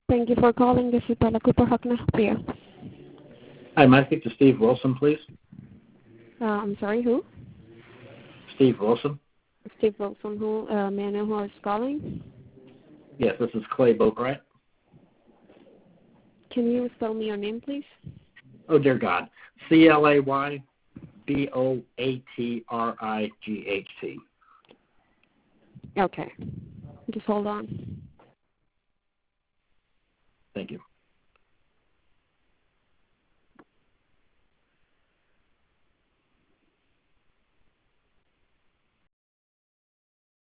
Thank you for calling. This is Bella Cooper. How can I help you? Hi, may I speak to Steve Wilson, please? I'm sorry, who? Steve Wilson? Steve Wilson, who? May I know who is calling? Yes, this is Clay Boatwright. Can you spell me your name, please? Oh, dear God. ClayBoatright. Okay. Just hold on. Thank you.